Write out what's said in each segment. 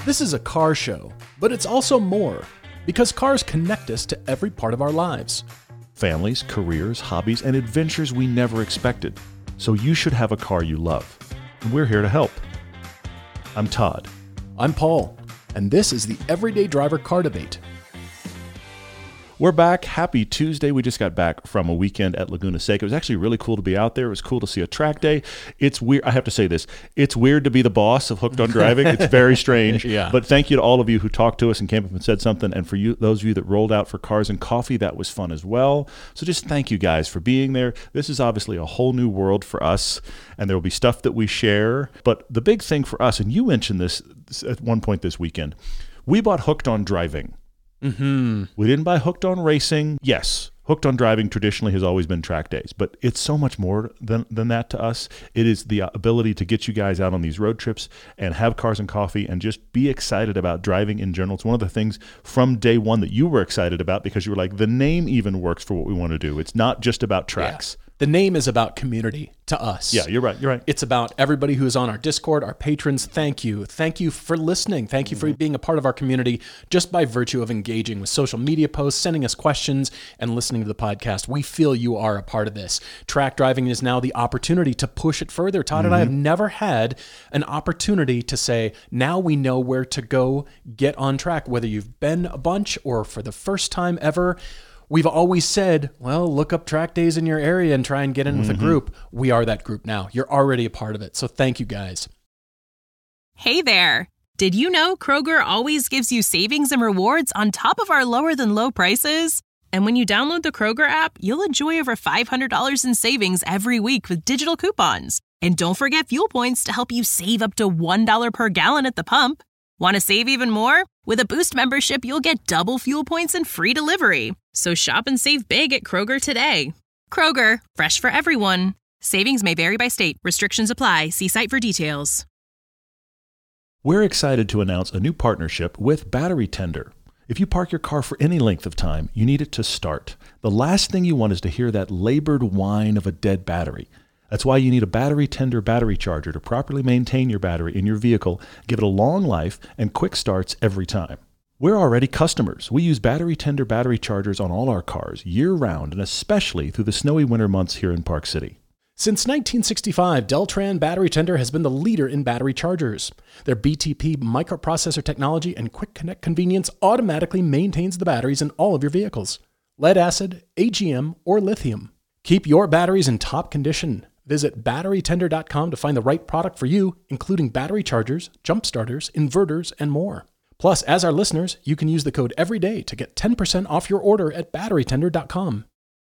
This is a car show, but it's also more, because cars connect us to every part of our lives. Families, careers, hobbies, and adventures we never expected. So you should have a car you love. And we're here to help. I'm Todd. I'm Paul, and this is the Everyday Driver Car Debate. We're back. Happy Tuesday. We just got back from a weekend at Laguna Seca. It was actually really cool to be out there. It was cool to see a track day. It's weird. I have to say this. It's weird to be the boss of Hooked on Driving. It's very strange. Yeah. But thank you to all of you who talked to us and came up and said something. And for you, those of you that rolled out for Cars and Coffee, that was fun as well. So just thank you guys for being there. This is obviously a whole new world for us, and there will be stuff that we share. But the big thing for us, and you mentioned this at one point this weekend, we bought Hooked on Driving. Mm-hmm. We didn't buy Hooked on Racing. Yes, Hooked on Driving traditionally has always been track days, but it's so much more than that to us. It is the ability to get you guys out on these road trips and have Cars and Coffee and just be excited about driving in general. It's one of the things from day one that you were excited about because you were like, the name even works for what we want to do. It's not just about tracks. Yeah. The name is about community to us. Yeah, you're right. It's about everybody who is on our Discord, our patrons. Thank you. Thank you for listening. Thank you for being a part of our community just by virtue of engaging with social media posts, sending us questions, and listening to the podcast. We feel you are a part of this. Track driving is now the opportunity to push it further. Todd and I have never had an opportunity to say, now we know where to go get on track, whether you've been a bunch or for the first time ever. We've always said, well, look up track days in your area and try and get in with a group. We are that group now. You're already a part of it. So thank you, guys. Hey there. Did you know Kroger always gives you savings and rewards on top of our lower than low prices? And when you download the Kroger app, you'll enjoy over $500 in savings every week with digital coupons. And don't forget fuel points to help you save up to $1 per gallon at the pump. Want to save even more? With a Boost membership, you'll get double fuel points and free delivery. So shop and save big at Kroger today. Kroger, fresh for everyone. Savings may vary by state. Restrictions apply. See site for details. We're excited to announce a new partnership with Battery Tender. If you park your car for any length of time, you need it to start. The last thing you want is to hear that labored whine of a dead battery. That's why you need a Battery Tender battery charger to properly maintain your battery in your vehicle, give it a long life, and quick starts every time. We're already customers. We use Battery Tender battery chargers on all our cars year-round, and especially through the snowy winter months here in Park City. Since 1965, Deltran Battery Tender has been the leader in battery chargers. Their BTP microprocessor technology and quick connect convenience automatically maintains the batteries in all of your vehicles. Lead acid, AGM, or lithium. Keep your batteries in top condition. Visit batterytender.com to find the right product for you, including battery chargers, jump starters, inverters, and more. Plus, as our listeners, you can use the code EVERYDAY to get 10% off your order at batterytender.com.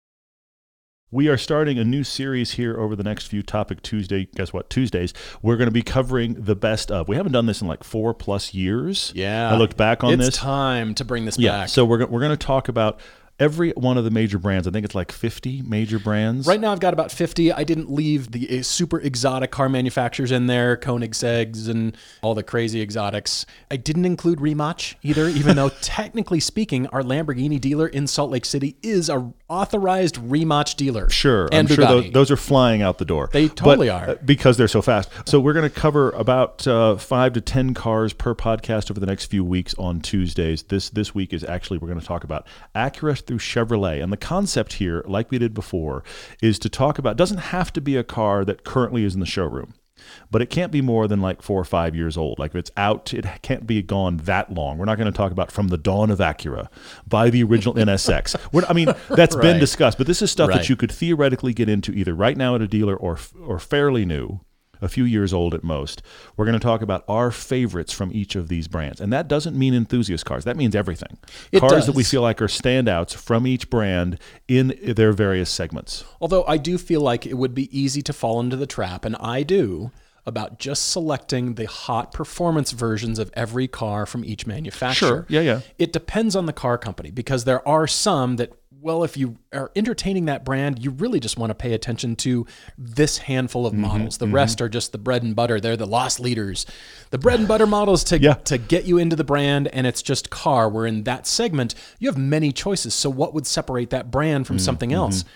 We are starting a new series here over the next few Topic Tuesday. Guess what? Tuesdays. We're going to be covering the best of. We haven't done this in like 4+ years. Yeah. I looked back on this. It's time to bring this Yeah. back. So we're going to talk about every one of the major brands. I think it's like 50 major brands. Right now I've got about 50. I didn't leave the super exotic car manufacturers in there, Koenigseggs and all the crazy exotics. I didn't include Rimac either, even though technically speaking, our Lamborghini dealer in Salt Lake City is a authorized Rimac dealer. Sure. And I'm sure Bugatti. those are flying out the door. They totally are. Because they're so fast. So we're going to cover about 5 to 10 cars per podcast over the next few weeks on Tuesdays. This week is actually, we're going to talk about Acura through Chevrolet. And the concept here, like we did before, is to talk about, doesn't have to be a car that currently is in the showroom, but it can't be more than like 4 or 5 years old. Like if it's out, it can't be gone that long. We're not going to talk about from the dawn of Acura, by the original NSX. That's been discussed, but this is stuff that you could theoretically get into either right now at a dealer or fairly new, a few years old at most. We're going to talk about our favorites from each of these brands. And that doesn't mean enthusiast cars. That means everything. Cars that we feel like are standouts from each brand in their various segments. Although I do feel like it would be easy to fall into the trap, and I do, about just selecting the hot performance versions of every car from each manufacturer. Sure, yeah. It depends on the car company, because there are some that, well, if you are entertaining that brand, you really just want to pay attention to this handful of models. The rest are just the bread and butter. They're the lost leaders. The bread and butter models to get you into the brand, and it's just car. Where in that segment, you have many choices. So what would separate that brand from something else?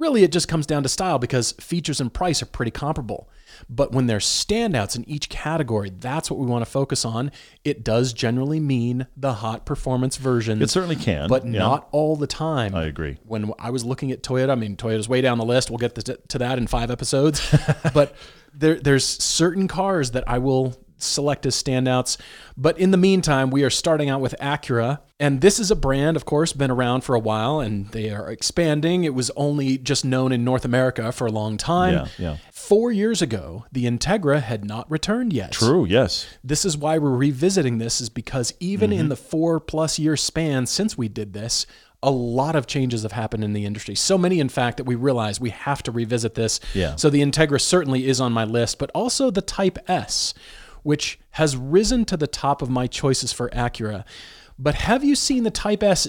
Really, it just comes down to style because features and price are pretty comparable. But when there's standouts in each category, that's what we want to focus on. It does generally mean the hot performance versions. It certainly can. But not all the time. I agree. When I was looking at Toyota, I mean, Toyota's way down the list. We'll get to that in 5 episodes. But there's certain cars that I will select as standouts. But in the meantime, we are starting out with Acura. And this is a brand, of course, been around for a while, and they are expanding. It was only just known in North America for a long time. Yeah. 4 years ago, the Integra had not returned yet. True, yes. This is why we're revisiting this, is because even in the 4+ year span since we did this, a lot of changes have happened in the industry. So many, in fact, that we realize we have to revisit this. Yeah. So the Integra certainly is on my list, but also the Type S, which has risen to the top of my choices for Acura. But have you seen the Type S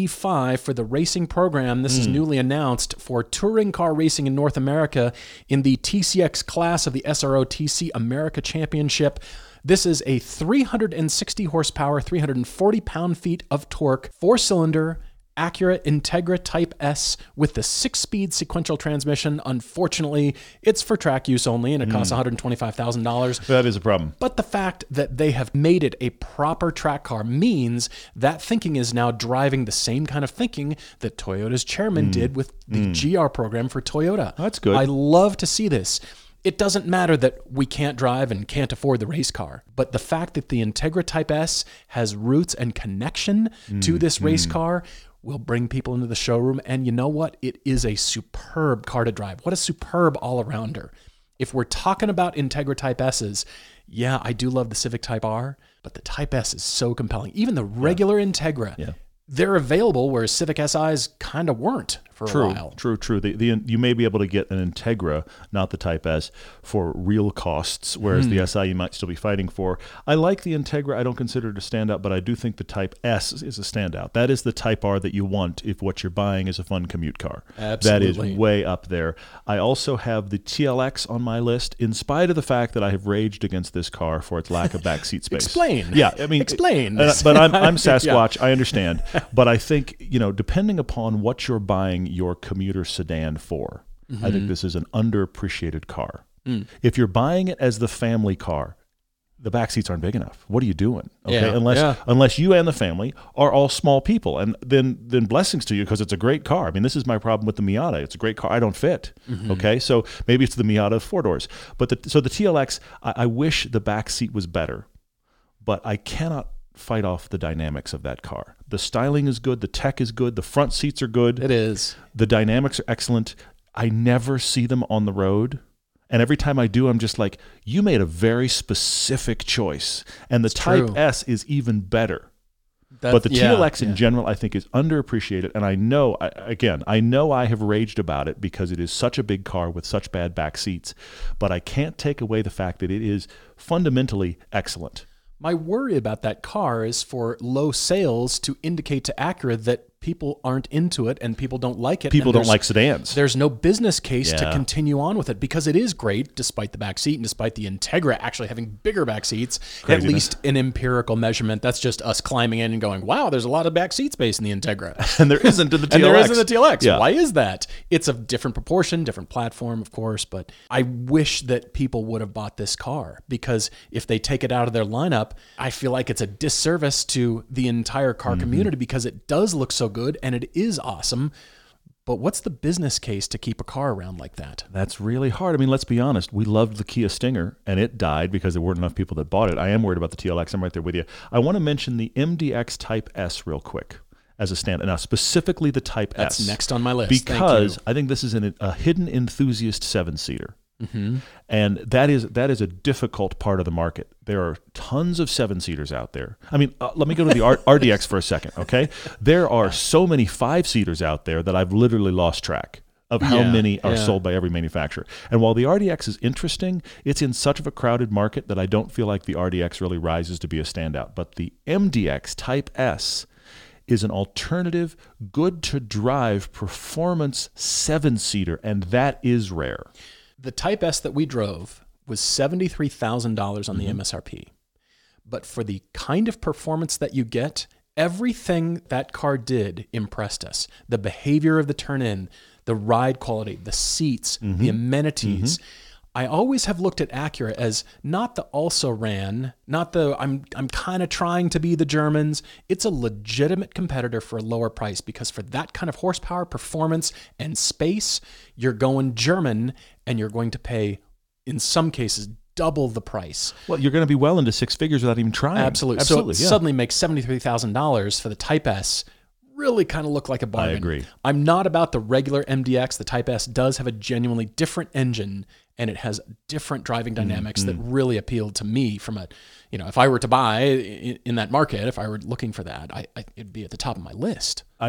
DE5 for the racing program? This is newly announced for touring car racing in North America in the TCX class of the SRO TC America Championship. This is a 360 horsepower, 340 pound-feet of torque, 4-cylinder Acura Integra Type S with the 6-speed sequential transmission. Unfortunately, it's for track use only, and it costs $125,000. That is a problem. But the fact that they have made it a proper track car means that thinking is now driving the same kind of thinking that Toyota's chairman did with the GR program for Toyota. That's good. I love to see this. It doesn't matter that we can't drive and can't afford the race car, but the fact that the Integra Type S has roots and connection to this race car will bring people into the showroom. And you know what? It is a superb car to drive. What a superb all-arounder. If we're talking about Integra Type S's, yeah, I do love the Civic Type R, but the Type S is so compelling. Even the regular Integra, they're available, whereas Civic SIs kind of weren't for a while. True. You may be able to get an Integra, not the Type S, for real costs, whereas the SI you might still be fighting for. I like the Integra. I don't consider it a standout, but I do think the Type S is a standout. That is the Type R that you want if what you're buying is a fun commute car. Absolutely. That is way up there. I also have the TLX on my list, in spite of the fact that I have raged against this car for its lack of backseat space. Explain. Yeah, I mean, explain. But I'm Sasquatch. I understand. But I think, depending upon what you're buying your commuter sedan for, I think this is an underappreciated car. If you're buying it as the family car, the back seats aren't big enough. What are you doing? Okay, unless you and the family are all small people, and then blessings to you, because it's a great car. I mean, this is my problem with the Miata. It's a great car. I don't fit. Okay, so maybe it's the Miata 4-doors. But so the TLX, I wish the back seat was better, but I cannot fight off the dynamics of that car. The styling is good. The tech is good. The front seats are good. It is. The dynamics are excellent. I never see them on the road. And every time I do, I'm just like, you made a very specific choice. And the Type S is even better. But the TLX in general, I think, is underappreciated. And I know I have raged about it because it is such a big car with such bad back seats. But I can't take away the fact that it is fundamentally excellent. My worry about that car is for low sales to indicate to Acura that people aren't into it and people don't like it. People don't like sedans. There's no business case to continue on with it, because it is great despite the back seat and despite the Integra actually having bigger back seats. At least an empirical measurement. That's just us climbing in and going, wow, there's a lot of back seat space in the Integra. And there isn't in the TLX. And there isn't in the TLX. Yeah. Why is that? It's a different proportion, different platform, of course, but I wish that people would have bought this car, because if they take it out of their lineup, I feel like it's a disservice to the entire car community, because it does look so good and it is awesome. But what's the business case to keep a car around like that? That's really hard. I mean, let's be honest. We loved the Kia Stinger, and it died because there weren't enough people that bought it. I am worried about the TLX. I'm right there with you. I want to mention the MDX Type S real quick as a stand. Now, specifically the Type S. That's next on my list. Because I think this is a hidden enthusiast 7-seater. And that is a difficult part of the market. There are tons of 7-seaters out there. I mean, let me go to the RDX for a second, okay? There are so many 5-seaters out there that I've literally lost track of how many are sold by every manufacturer. And while the RDX is interesting, it's in such of a crowded market that I don't feel like the RDX really rises to be a standout. But the MDX Type S is an alternative, good-to-drive performance 7-seater, and that is rare. The Type S that we drove was $73,000 on the MSRP. But for the kind of performance that you get, everything that car did impressed us. The behavior of the turn-in, the ride quality, the seats, the amenities. I always have looked at Acura as not the also-ran, not the I'm kind of trying to be the Germans. It's a legitimate competitor for a lower price, because for that kind of horsepower, performance, and space, you're going German, and you're going to pay, in some cases, double the price. Well, you're going to be well into six figures without even trying. Absolutely. So it suddenly makes $73,000 for the Type S really kind of look like a bargain. I agree. I'm not about the regular MDX. The Type S does have a genuinely different engine, and it has different driving dynamics that really appealed to me from a, if I were to buy in that market, if I were looking for that, it'd be at the top of my list. I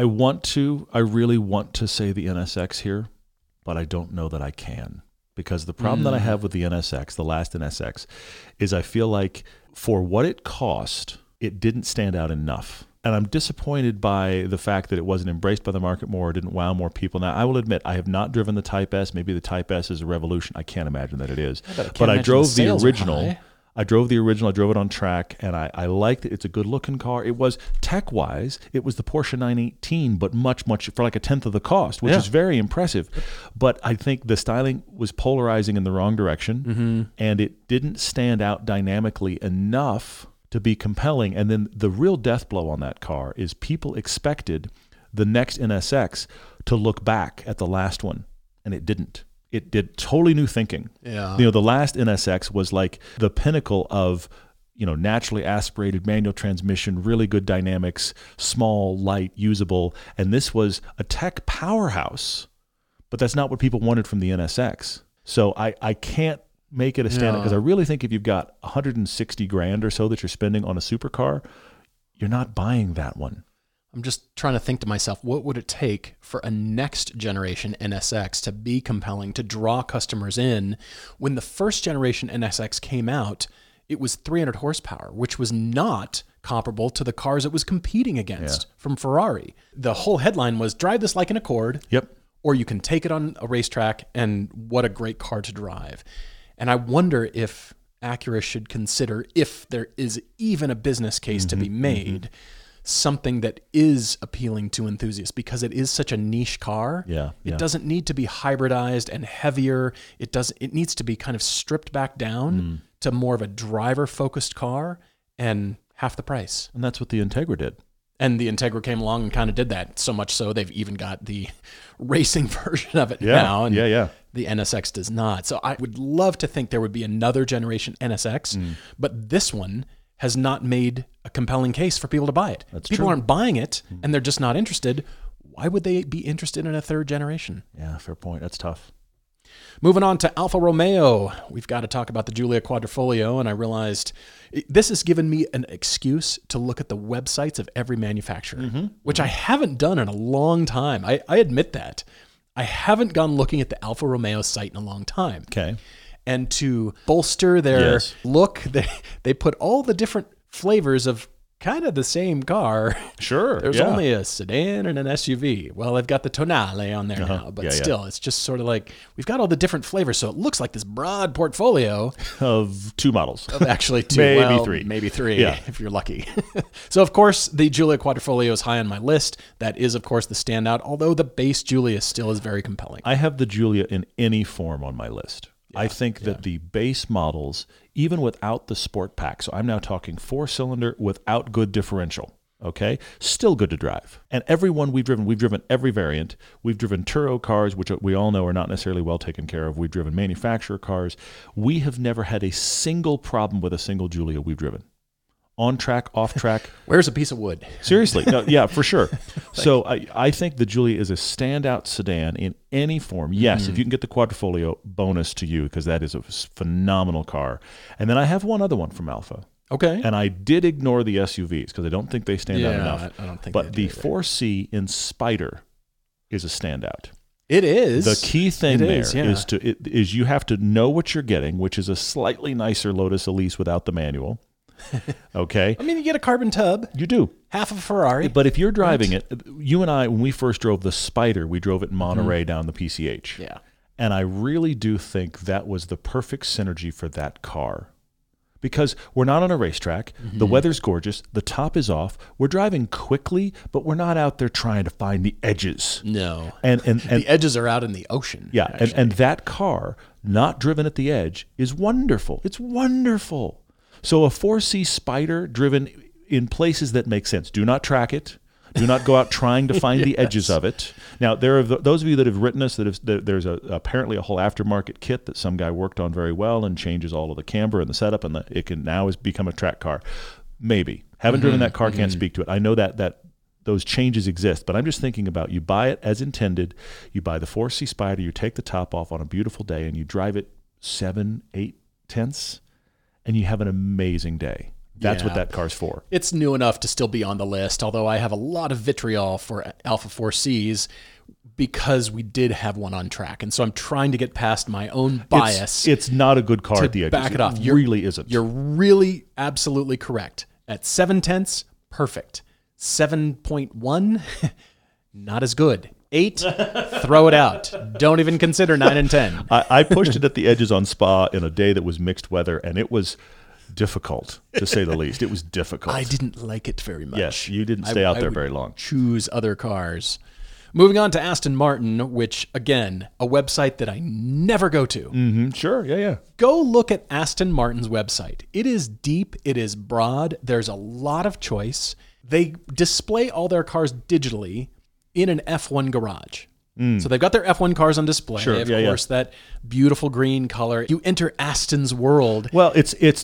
really want to say the NSX here, but I don't know that I can. Because the problem that I have with the NSX, the last NSX, is I feel like for what it cost, it didn't stand out enough. And I'm disappointed by the fact that it wasn't embraced by the market more, it didn't wow more people. Now, I will admit, I have not driven the Type S. Maybe the Type S is a revolution. I can't imagine that it is. But I drove the original. I drove it on track, and I liked it. It's a good-looking car. It was, tech-wise, it was the Porsche 918, but much, for like a tenth of the cost, which is very impressive. But I think the styling was polarizing in the wrong direction, and it didn't stand out dynamically enough to be compelling. And then the real death blow on that car is people expected the next NSX to look back at the last one, and it didn't. It did totally new thinking. Yeah. The last NSX was like the pinnacle of, naturally aspirated manual transmission, really good dynamics, small, light, usable. And this was a tech powerhouse, but that's not what people wanted from the NSX. So I can't make it a standout, because I really think if you've got $160,000 or so that you're spending on a supercar, you're not buying that one. I'm just trying to think to myself, what would it take for a next generation NSX to be compelling, to draw customers in? When the first generation NSX came out, it was 300 horsepower, which was not comparable to the cars it was competing against from Ferrari. The whole headline was, drive this like an Accord, or you can take it on a racetrack, and what a great car to drive. And I wonder if Acura should consider, if there is even a business case to be made, something that is appealing to enthusiasts, because it is such a niche car. It doesn't need to be hybridized and heavier. It needs to be kind of stripped back down to more of a driver-focused car, and half the price. And that's what the Integra did. And the Integra came along and kind of did that, so much so they've even got the racing version of it now. And the NSX does not. So I would love to think there would be another generation NSX, but this one has not made a compelling case for people to buy it. People aren't buying it, and they're just not interested. Why would they be interested in a third generation? Yeah, fair point. That's tough. Moving on to Alfa Romeo, we've got to talk about the Giulia Quadrifoglio, and I realized this has given me an excuse to look at the websites of every manufacturer, which I haven't done in a long time. I admit that. I haven't gone looking at the Alfa Romeo site in a long time. Okay. And to bolster their look, they put all the different flavors of kind of the same car. Sure. There's only a sedan and an SUV. Well, they've got the Tonale on there now, but still, it's just sort of like, we've got all the different flavors, so it looks like this broad portfolio. Of two models. Of actually two. Maybe three, if you're lucky. So, of course, the Giulia Quadrifoglio is high on my list. That is, of course, the standout, although the base Giulia still is very compelling. I have the Giulia in any form on my list. I think that the base models, even without the sport pack, so I'm now talking 4-cylinder without good differential, okay? Still good to drive. And every one we've driven every variant. We've driven Turo cars, which we all know are not necessarily well taken care of. We've driven manufacturer cars. We have never had a single problem with a single Giulia we've driven. On track, off track. Where's a piece of wood? Seriously. No, yeah, for sure. So I think the Giulia is a standout sedan in any form. Yes, if you can get the Quadrifoglio, bonus to you, because that is a phenomenal car. And then I have one other one from Alfa. Okay. And I did ignore the SUVs because I don't think they stand out enough. I don't think but they the do 4C in Spider is a standout. It is. The key thing is you have to know what you're getting, which is a slightly nicer Lotus Elise without the manual. Okay. I mean, you get a carbon tub. You do. Half of a Ferrari. But if you're driving it, you and I, when we first drove the Spider, we drove it in Monterey down the PCH. Yeah. And I really do think that was the perfect synergy for that car. because we're not on a racetrack. The weather's gorgeous. The top is off. We're driving quickly, but we're not out there trying to find the edges. No. And The edges are out in the ocean. yeah, actually. and that car not driven at the edge is wonderful. It's wonderful. So a 4C Spider driven in places that make sense. Do not track it. Do not go out trying to find the edges of it. Now, there are those of you that have written us there's apparently a whole aftermarket kit that some guy worked on very well and changes all of the camber and the setup, and it can now become a track car. Maybe. Haven't driven that car, can't speak to it. I know that those changes exist, but I'm just thinking about, you buy it as intended. You buy the 4C Spider, you take the top off on a beautiful day, and you drive it 7-8 tenths, and you have an amazing day. That's what that car's for. It's new enough to still be on the list, although I have a lot of vitriol for Alpha 4Cs because we did have one on track. And so I'm trying to get past my own bias. It's not a good car at the edges. Back it off. It really isn't. You're really absolutely correct. At 7 tenths, perfect. 7.1, not as good. 8, throw it out. Don't even consider 9 and 10. I pushed it at the edges on Spa in a day that was mixed weather, and it was difficult, to say the least. It was difficult. I didn't like it very much. Yes, you didn't stay out there very long. Choose other cars. Moving on to Aston Martin, which, again, a website that I never go to. Sure, yeah. Go look at Aston Martin's website. It is deep. It is broad. There's a lot of choice. They display all their cars digitally in an F1 garage. So they've got their F1 cars on display. Sure, of course, that beautiful green color. You enter Aston's world. Well,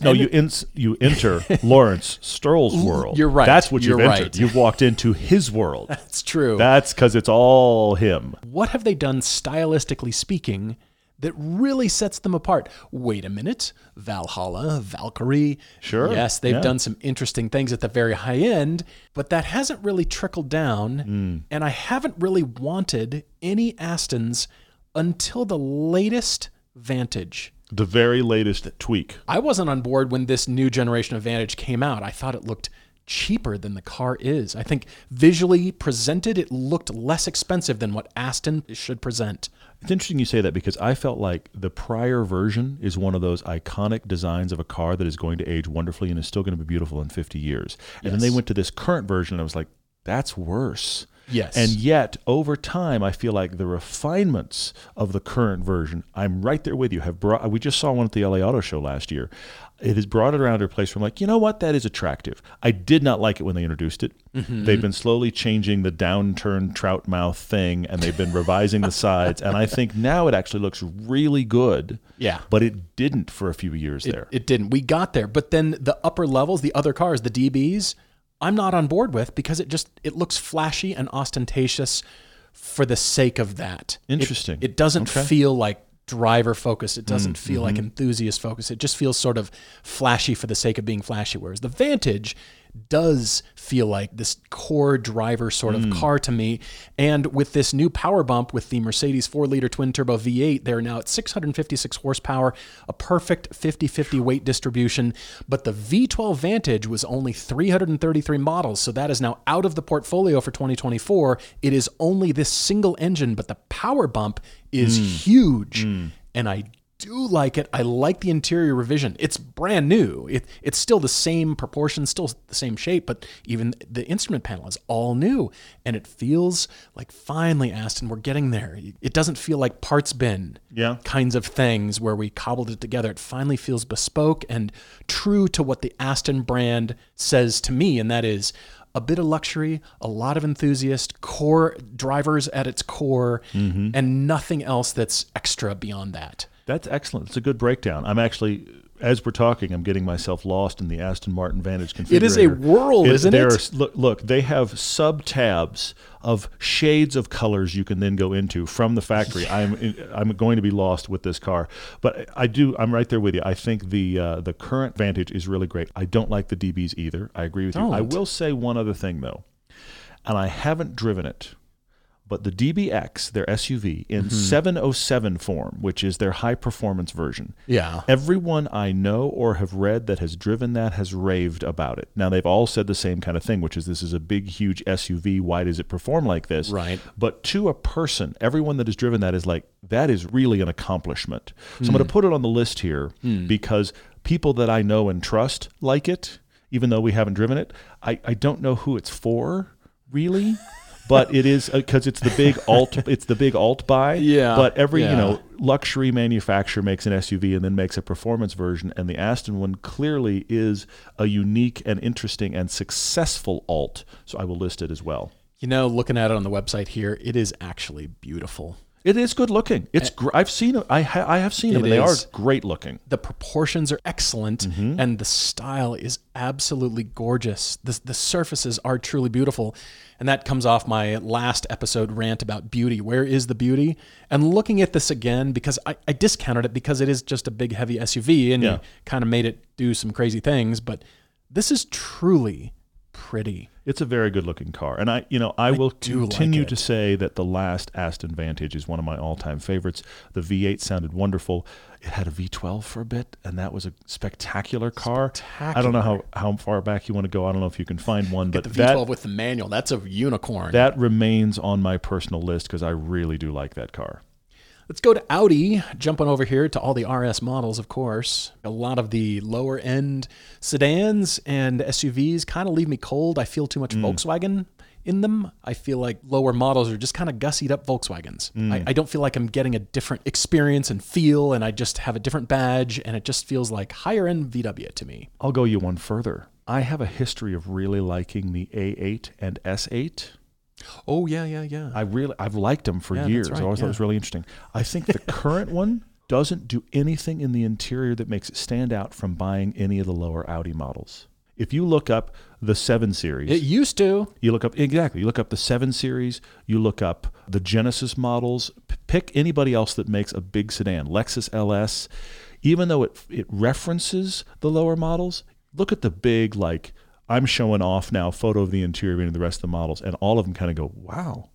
you enter Lawrence Stroll's world. You're right. That's what you've You're entered. right. You've walked into his world. That's true. That's because it's all him. What have they done, stylistically speaking, that really sets them apart? Wait a minute. Valhalla, Valkyrie. Sure. Yes, they've done some interesting things at the very high end, but that hasn't really trickled down. And I haven't really wanted any Astons until the latest Vantage. The very latest tweak. I wasn't on board when this new generation of Vantage came out. I thought it looked cheaper than the car is. I think visually presented, it looked less expensive than what Aston should present. It's interesting you say that, because I felt like the prior version is one of those iconic designs of a car that is going to age wonderfully and is still going to be beautiful in 50 years. And then they went to this current version, and I was like, that's worse. Yes. And yet, over time, I feel like the refinements of the current version, I'm right there with you, we just saw one at the LA Auto Show last year. It has brought it around to a place where I'm like, you know what, that is attractive. I did not like it when they introduced it. They've been slowly changing the downturned trout mouth thing, and they've been revising the sides. And I think now it actually looks really good. Yeah. But it didn't for a few years there. It didn't. We got there. But then the upper levels, the other cars, the DBs, I'm not on board with, because it looks flashy and ostentatious for the sake of that. Interesting. It doesn't feel like driver focus. It doesn't feel like enthusiast focus. It just feels sort of flashy for the sake of being flashy. Whereas the Vantage does feel like this core driver sort of car to me. And with this new power bump with the Mercedes 4-liter twin-turbo V8, they're now at 656 horsepower, a perfect 50-50 weight distribution. But the V12 Vantage was only 333 models, so that is now out of the portfolio for 2024. It is only this single engine, but the power bump is huge. And I do like it. I like the interior revision. It's brand new. It's still the same proportions, still the same shape, but even the instrument panel is all new. And it feels like, finally, Aston, we're getting there. It doesn't feel like parts bin kinds of things where we cobbled it together. It finally feels bespoke and true to what the Aston brand says to me, and that is a bit of luxury, a lot of enthusiast, core drivers at its core, and nothing else that's extra beyond that. That's excellent. It's a good breakdown. I'm actually, as we're talking, I'm getting myself lost in the Aston Martin Vantage configurator. It is a world, isn't it? Look, they have sub-tabs of shades of colors you can then go into from the factory. I'm going to be lost with this car. But I'm right there with you. I think the current Vantage is really great. I don't like the DBs either. I agree with you. I will say one other thing, though, and I haven't driven it. But the DBX, their SUV, in 707 form, which is their high-performance version, everyone I know or have read that has driven that has raved about it. Now, they've all said the same kind of thing, which is this is a big, huge SUV. Why does it perform like this? Right. But to a person, everyone that has driven that is like, that is really an accomplishment. So I'm going to put it on the list here because people that I know and trust like it, even though we haven't driven it. I don't know who it's for, really. But it is because it's the big alt. It's the big alt buy. Yeah. But every luxury manufacturer makes an SUV and then makes a performance version, and the Aston one clearly is a unique and interesting and successful alt. So I will list it as well. Looking at it on the website here, it is actually beautiful. It is good looking. It's I've seen it. I have seen them, and they are great looking. The proportions are excellent, and the style is absolutely gorgeous. The surfaces are truly beautiful, and that comes off my last episode rant about beauty. Where is the beauty? And looking at this again, because I discounted it because it is just a big, heavy SUV, and you kind of made it do some crazy things, but this is truly pretty. It's a very good looking car. And I will continue to say that the last Aston Vantage is one of my all-time favorites. The V8 sounded wonderful. It had a V12 for a bit, and that was a spectacular car. I don't know how far back you want to go. I don't know if you can find one. But the V12 with the manual, that's a unicorn. That remains on my personal list because I really do like that car. Let's go to Audi, jumping over here to all the RS models, of course. A lot of the lower-end sedans and SUVs kind of leave me cold. I feel too much Volkswagen in them. I feel like lower models are just kind of gussied up Volkswagens. I don't feel like I'm getting a different experience and feel, and I just have a different badge, and it just feels like higher-end VW to me. I'll go you one further. I have a history of really liking the A8 and S8. Oh, yeah. I've liked them for years. Right, I always thought it was really interesting. I think the current one doesn't do anything in the interior that makes it stand out from buying any of the lower Audi models. If you look up the 7 Series. It used to. You look up the 7 Series, you look up the Genesis models, pick anybody else that makes a big sedan, Lexus LS. Even though it references the lower models, look at the big, I'm showing off now photo of the interior and the rest of the models, and all of them kind of go, wow.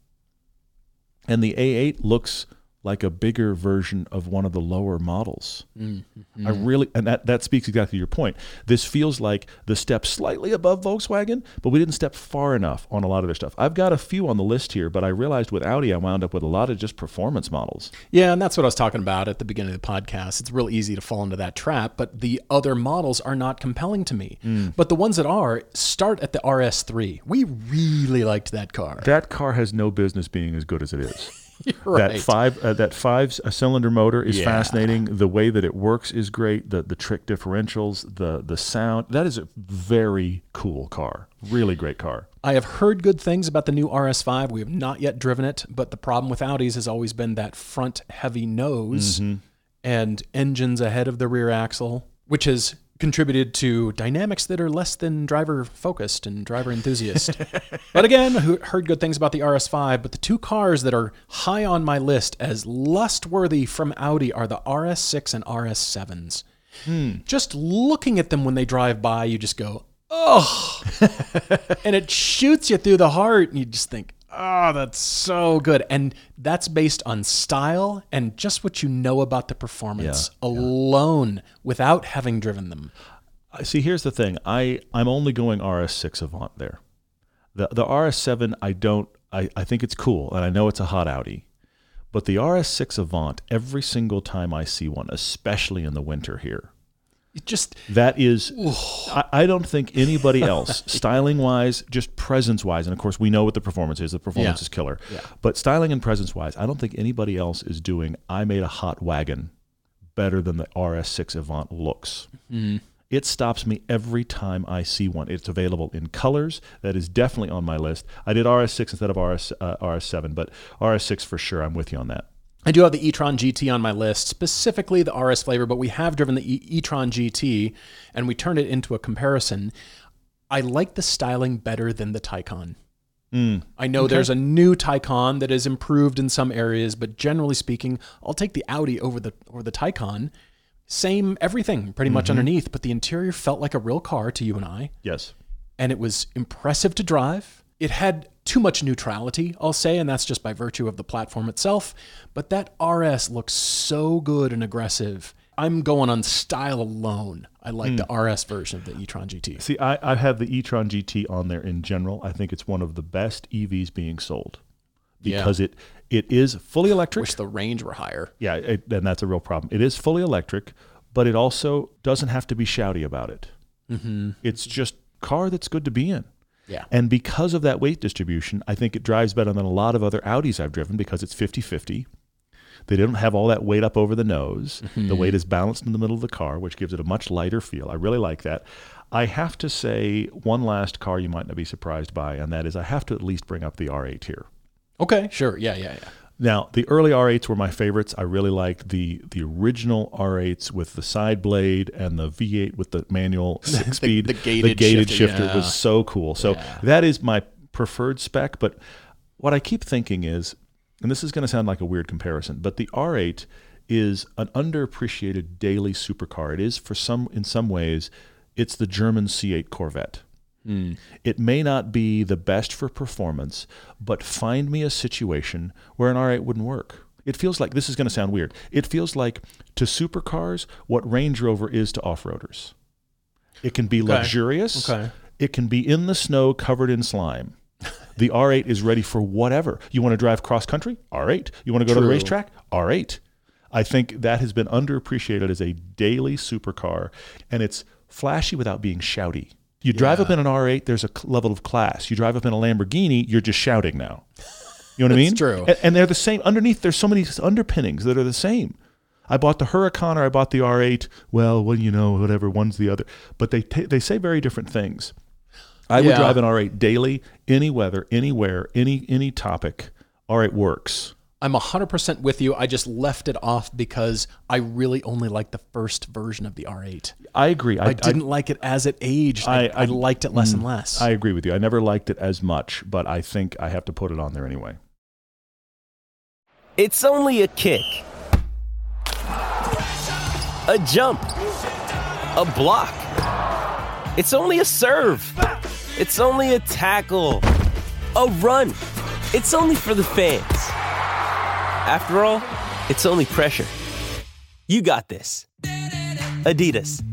And the A8 looks like a bigger version of one of the lower models. Mm-hmm. And that speaks exactly to your point. This feels like the step slightly above Volkswagen, but we didn't step far enough on a lot of their stuff. I've got a few on the list here, but I realized with Audi, I wound up with a lot of just performance models. Yeah, and that's what I was talking about at the beginning of the podcast. It's real easy to fall into that trap, but the other models are not compelling to me. But the ones that are start at the RS3. We really liked that car. That car has no business being as good as it is. Right. That five cylinder motor is fascinating. The way that it works is great. The trick differentials, the sound. That is a very cool car. Really great car. I have heard good things about the new RS5. We have not yet driven it, but the problem with Audis has always been that front heavy nose and engines ahead of the rear axle, which has contributed to dynamics that are less than driver focused and driver enthusiast. But again, heard good things about the RS5, but the two cars that are high on my list as lust-worthy from Audi are the RS6 and RS7s. Just looking at them when they drive by, you just go, oh, and it shoots you through the heart, and you just think, oh, that's so good. And that's based on style and just what you know about the performance alone without having driven them. See, here's the thing. I'm only going RS6 Avant there. The RS7, I think it's cool, and I know it's a hot Audi. But the RS6 Avant, every single time I see one, especially in the winter here, that is, I don't think anybody else, styling-wise, just presence-wise, and of course we know what the performance is. The performance is killer. Yeah. But styling and presence-wise, I don't think anybody else is doing, I made a hot wagon better than the RS6 Avant looks. It stops me every time I see one. It's available in colors. That is definitely on my list. I did RS6 instead of RS7, but RS6 for sure. I'm with you on that. I do have the e-tron GT on my list, specifically the RS flavor, but we have driven the e-tron GT, and we turned it into a comparison. I like the styling better than the Taycan. I know there's a new Taycan that is improved in some areas, but generally speaking, I'll take the Audi over the Taycan. Same everything pretty much underneath, but the interior felt like a real car to you and I. Yes. And it was impressive to drive. It had too much neutrality, I'll say, and that's just by virtue of the platform itself. But that RS looks so good and aggressive. I'm going on style alone. I like the RS version of the e-tron GT. See, I have the e-tron GT on there in general. I think it's one of the best EVs being sold because it is fully electric. Wish the range were higher. Yeah, and that's a real problem. It is fully electric, but it also doesn't have to be shouty about it. It's just a car that's good to be in. Yeah. And because of that weight distribution, I think it drives better than a lot of other Audis I've driven because it's 50-50. They don't have all that weight up over the nose. The weight is balanced in the middle of the car, which gives it a much lighter feel. I really like that. I have to say one last car you might not be surprised by, and that is I have to at least bring up the R8 here. Okay, sure. Yeah. Now, the early R8s were my favorites. I really liked the original R8s with the side blade and the V8 with the manual 6-speed. the gated shifter yeah. was so cool. So that is my preferred spec. But what I keep thinking is, and this is going to sound like a weird comparison, but the R8 is an underappreciated daily supercar. It is in some ways, it's the German C8 Corvette. It may not be the best for performance, but find me a situation where an R8 wouldn't work. It feels like, this is going to sound weird, it feels like to supercars what Range Rover is to off-roaders. It can be luxurious. It can be in the snow covered in slime. The R8 is ready for whatever. You want to drive cross-country? R8. You want to go to the racetrack? R8. I think that has been underappreciated as a daily supercar, and it's flashy without being shouty. You drive up in an R8, there's a level of class. You drive up in a Lamborghini, you're just shouting now. You know what I mean? That's true. And they're the same. Underneath, there's so many underpinnings that are the same. I bought the Huracan or I bought the R8. Well, whatever, one's the other. But they say very different things. I would drive an R8 daily, any weather, anywhere, any topic. R8 works. I'm 100% with you. I just left it off because I really only like the first version of the R8. I agree. I didn't like it as it aged. I liked it less and less. I agree with you. I never liked it as much, but I think I have to put it on there anyway. It's only a kick, a jump, a block. It's only a serve. It's only a tackle, a run. It's only for the fans. After all, it's only pressure. You got this. Adidas.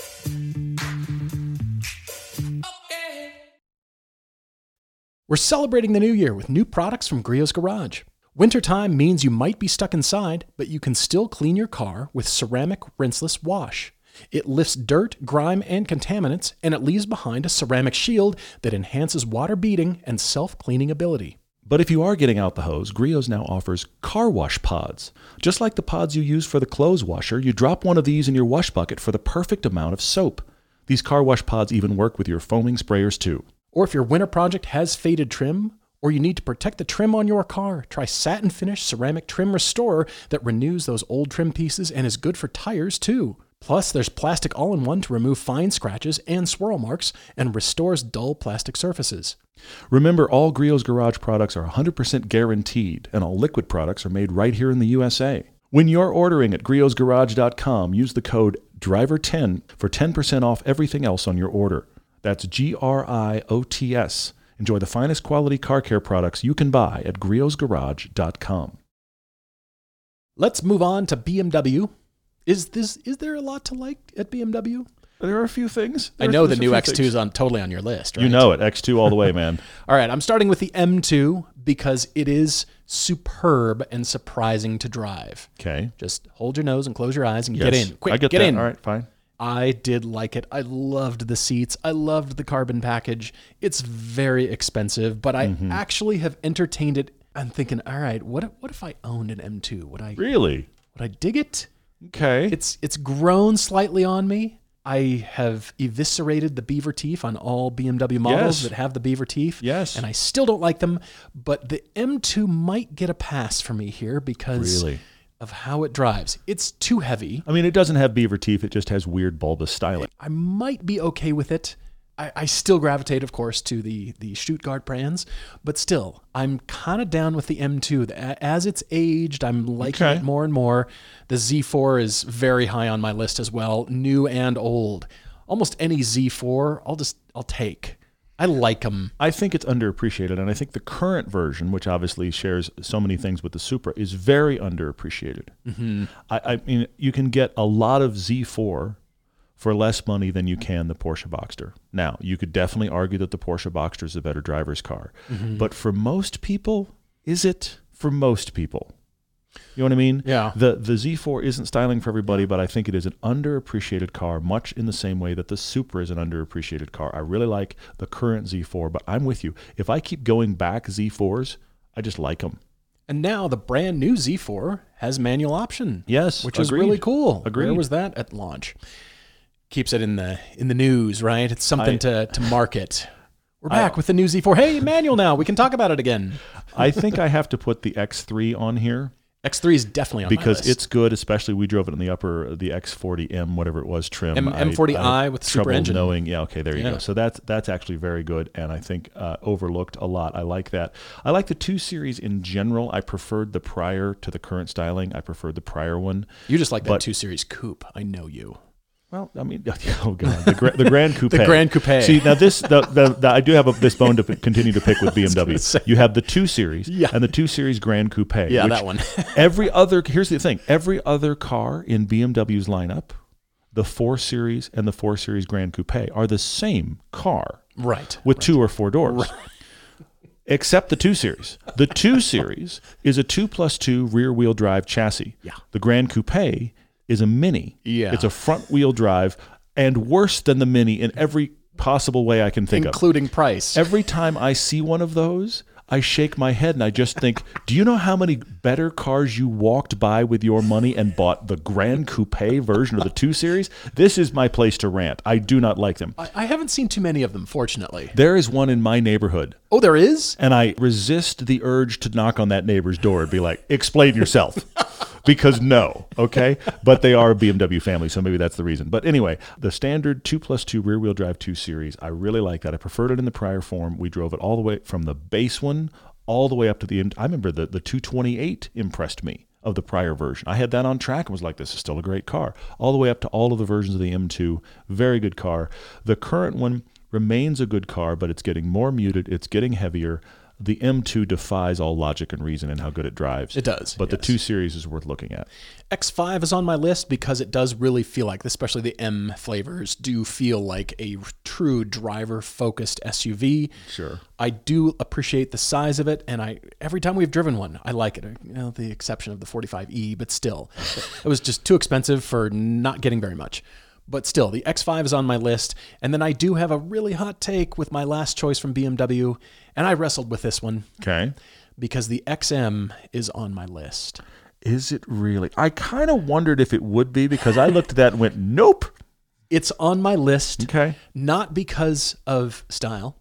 We're celebrating the new year with new products from Griot's Garage. Wintertime means you might be stuck inside, but you can still clean your car with ceramic rinseless wash. It lifts dirt, grime, and contaminants, and it leaves behind a ceramic shield that enhances water beading and self-cleaning ability. But if you are getting out the hose, Griot's now offers car wash pods. Just like the pods you use for the clothes washer, you drop one of these in your wash bucket for the perfect amount of soap. These car wash pods even work with your foaming sprayers too. Or if your winter project has faded trim, or you need to protect the trim on your car, try Satin Finish Ceramic Trim Restorer that renews those old trim pieces and is good for tires too. Plus, there's plastic all-in-one to remove fine scratches and swirl marks and restores dull plastic surfaces. Remember, all Griot's Garage products are 100% guaranteed, and all liquid products are made right here in the USA. When you're ordering at griotsgarage.com, use the code DRIVER10 for 10% off everything else on your order. That's GRIOTS. Enjoy the finest quality car care products you can buy at griotsgarage.com. Let's move on to BMW. Is there a lot to like at BMW? There are a few things. I know the new X2 is totally on your list, right? You know it. X2 all the way, man. All right, I'm starting with the M2 because it is superb and surprising to drive. Okay. Just hold your nose and close your eyes and get in. Quick, I get get that. in. All right, fine. I did like it. I loved the seats. I loved the carbon package. It's very expensive, but I actually have entertained it. I'm thinking, all right, what if I owned an M2? Would I dig it? Okay. It's grown slightly on me. I have eviscerated the beaver teeth on all BMW models that have the beaver teeth. Yes. And I still don't like them, but the M2 might get a pass for me here because of how it drives. It's too heavy. I mean, it doesn't have beaver teeth. It just has weird bulbous styling. I might be okay with it. I still gravitate, of course, to the Stuttgart brands, but still, I'm kind of down with the M2. As it's aged, I'm liking it more and more. The Z4 is very high on my list as well, new and old. Almost any Z4, I'll take. I like them. I think it's underappreciated, and I think the current version, which obviously shares so many things with the Supra, is very underappreciated. Mm-hmm. I mean, you can get a lot of Z4 for less money than you can the Porsche Boxster. Now, you could definitely argue that the Porsche Boxster is a better driver's car. Mm-hmm. But for most people, is it? For most people. You know what I mean? Yeah. The Z4 isn't styling for everybody, but I think it is an underappreciated car, much in the same way that the Supra is an underappreciated car. I really like the current Z4, but I'm with you. If I keep going back Z4s, I just like them. And now the brand new Z4 has manual option. Yes, which is agreed. really cool. Agreed. Where was that at launch? Keeps it in the news, right? It's something to market. We're back with the new Z4. Hey, manual now. We can talk about it again. I think I have to put the X3 on here. X3 is definitely on my because list. it's good, especially we drove it in the X40M, whatever it was, trim. M40i with the super engine. Knowing, okay, there you go. So that's actually very good, and I think overlooked a lot. I like that. I like the 2 Series in general. I preferred the prior to the current styling. I preferred the prior one. You just like that 2 Series coupe. I know you. Well, I mean, oh god, the Grand Coupe. The Grand Coupe. See, now this, I do have this bone to continue to pick with BMW. You have the 2 Series and the 2 Series Grand Coupe. Yeah, that one. Here's the thing: every other car in BMW's lineup, the 4 Series and the 4 Series Grand Coupe are the same car, right? With 2 or 4 doors. Right. Except the 2 Series. The 2 Series is a 2+2 rear-wheel drive chassis. Yeah. The Grand Coupe is a Mini. Yeah. It's a front-wheel drive, and worse than the Mini in every possible way I can think of. Including price. Every time I see one of those, I shake my head and I just think, do you know how many better cars you walked by with your money and bought the Grand Coupe version of the 2 Series? This is my place to rant. I do not like them. I haven't seen too many of them, fortunately. There is one in my neighborhood. Oh, there is? And I resist the urge to knock on that neighbor's door and be like, explain yourself. Because no, okay? But they are a BMW family, so maybe that's the reason. But anyway, the standard 2+2 rear-wheel drive 2 Series, I really like that. I preferred it in the prior form. We drove it all the way from the base one all the way up to I remember the 228 impressed me of the prior version. I had that on track and was like, this is still a great car. All the way up to all of the versions of the M2. Very good car. The current one remains a good car, but it's getting more muted. It's getting heavier. The M2 defies all logic and reason in how good it drives. It does. But the 2 Series is worth looking at. X5 is on my list because it does really feel like, especially the M flavors, do feel like a true driver-focused SUV. Sure. I do appreciate the size of it, and every time we've driven one, I like it. The exception of the 45E, but still. It was just too expensive for not getting very much. But still, the X5 is on my list. And then I do have a really hot take with my last choice from BMW. And I wrestled with this one. Okay. Because the XM is on my list. Is it really? I kind of wondered if it would be because I looked at that and went, nope. It's on my list. Okay. Not because of style.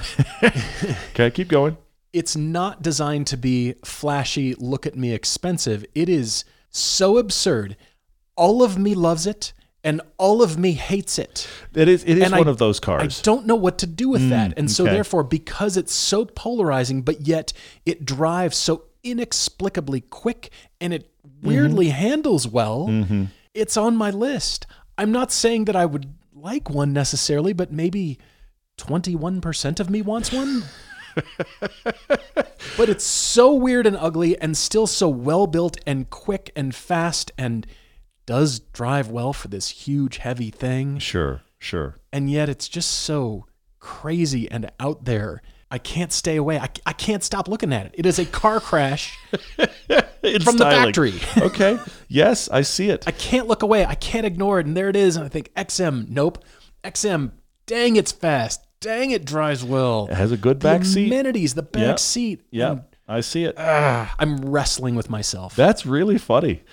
Okay, keep going. It's not designed to be flashy, look at me expensive. It is so absurd. All of me loves it. And all of me hates it. It is one of those cars. I don't know what to do with that. And so okay. therefore, because it's so polarizing, but yet it drives so inexplicably quick and it weirdly handles well, it's on my list. I'm not saying that I would like one necessarily, but maybe 21% of me wants one. But it's so weird and ugly and still so well built and quick and fast and does drive well for this huge, heavy thing. Sure. And yet it's just so crazy and out there. I can't stay away. I can't stop looking at it. It is a car crash from the factory. Okay. Yes, I see it. I can't look away. I can't ignore it. And there it is. And I think, XM, nope. XM, dang, it's fast. Dang, it drives well. It has a good back seat. The amenities, the back seat. Yeah. I see it. I'm wrestling with myself. That's really funny.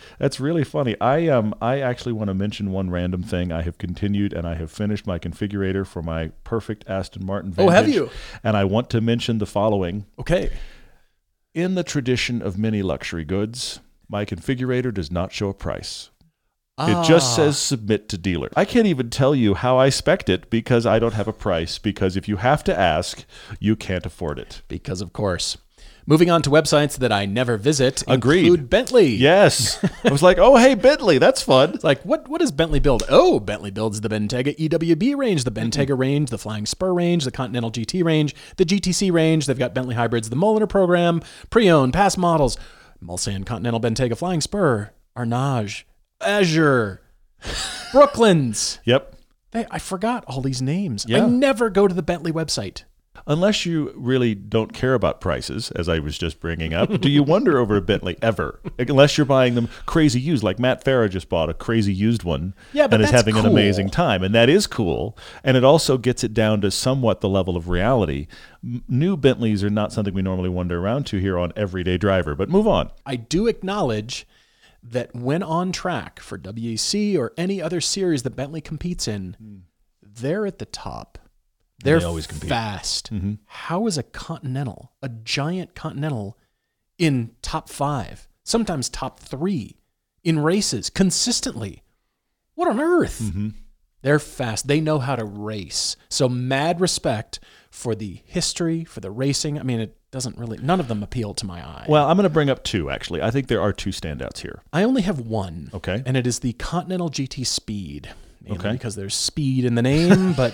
I actually want to mention one random thing. I have continued and I have finished my configurator for my perfect Aston Martin Vantage. Oh, have you? And I want to mention the following. Okay. In the tradition of many luxury goods, my configurator does not show a price. It just says submit to dealer. I can't even tell you how I spec'd it because I don't have a price, because if you have to ask, you can't afford it. Because of course. Moving on to websites that I never visit. Agreed. Include Bentley. Yes. I was like, oh, hey, Bentley, that's fun. It's like, what does Bentley build? Oh, Bentley builds the Bentayga EWB range, the Bentayga range, the Flying Spur range, the Continental GT range, the GTC range. They've got Bentley hybrids, the Mulliner program, pre-owned, past models, Mulsanne Continental Bentayga Flying Spur, Arnage, Azure, Brooklands. Yep. I forgot all these names. Yeah. I never go to the Bentley website. Unless you really don't care about prices, as I was just bringing up, do you wonder over a Bentley ever? Unless you're buying them crazy used, like Matt Farah just bought a crazy used one but and is that's having an cool. amazing time. And that is cool. And it also gets it down to somewhat the level of reality. New Bentleys are not something we normally wander around to here on Everyday Driver, but move on. I do acknowledge that when on track for WEC or any other series that Bentley competes in, they're at the top. They're They always compete. fast. How is a Continental, a giant Continental, in top 5, sometimes top 3 in races consistently? What on earth? They're fast. They know how to race. So mad respect for the history, for the racing. I mean, it doesn't really, none of them appeal to my eye. Well, I'm going to bring up 2, actually. I think there are 2 standouts here. I only have one. Okay. And it is the Continental GT Speed. Mainly Okay. because there's speed in the name, but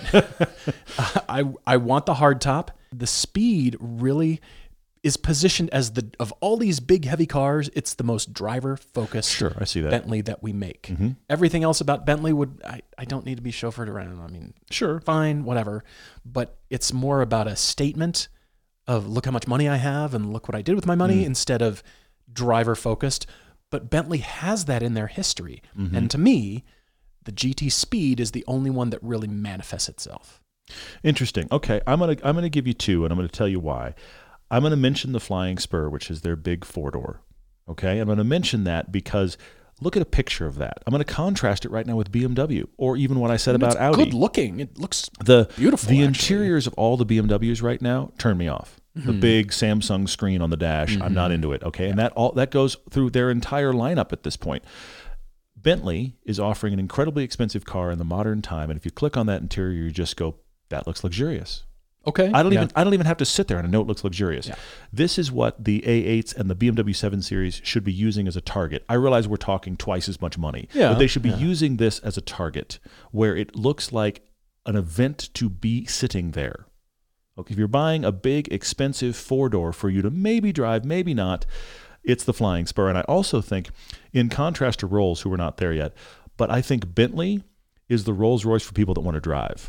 I want the hardtop. The Speed really is positioned as of all these big heavy cars, it's the most driver focused Sure, I see that. Bentley that we make. Everything else about Bentley I don't need to be chauffeured around. I mean, Sure. fine, whatever. But it's more about a statement of look how much money I have and look what I did with my money instead of driver focused. But Bentley has that in their history. And to me, the GT Speed is the only one that really manifests itself. Interesting. Okay, I'm gonna give you 2, and I'm gonna tell you why. I'm gonna mention the Flying Spur, which is their big 4-door. Okay, I'm gonna mention that because look at a picture of that. I'm gonna contrast it right now with BMW, or even what I said about It's Audi. good looking. It looks The beautiful, The actually. interiors of all the BMWs right now turn me off. The big Samsung screen on the dash, I'm not into it. Okay, and that goes through their entire lineup at this point. Bentley is offering an incredibly expensive car in the modern time, and if you click on that interior, you just go, "That looks luxurious." okay. I don't even have to sit there and I know it looks luxurious. Yeah. This is what the A8s and the BMW 7 Series should be using as a target. I realize we're talking twice as much money, Yeah, but they should be using this as a target where it looks like an event to be sitting there. Okay, if you're buying a big, expensive 4-door for you to maybe drive, maybe not, it's the Flying Spur. And I also think, in contrast to Rolls, who are not there yet, but I think Bentley is the Rolls-Royce for people that want to drive.